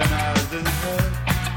hasn't heard.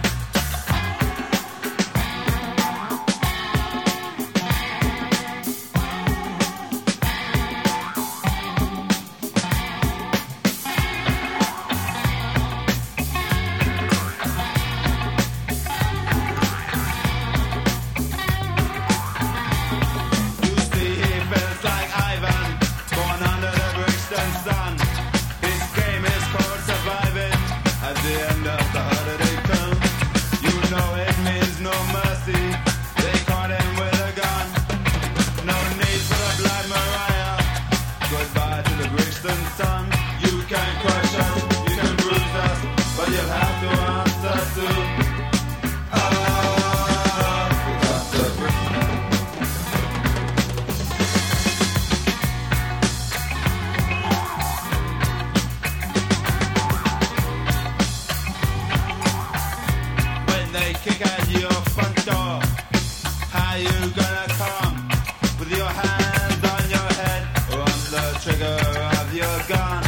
Kick at your front door. How you gonna come? With your hands on your head or on the trigger of your gun?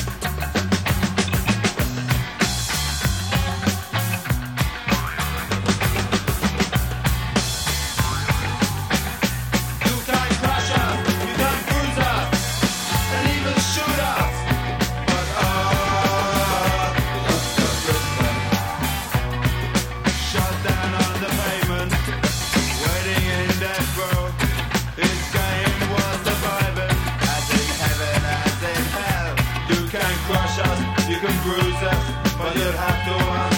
You can crush us, you can bruise us, and even shoot us. But shut down on the pavement, waiting in death row. His game was surviving, as in heaven, as in hell. You can crush us, you can bruise us, but you'll have to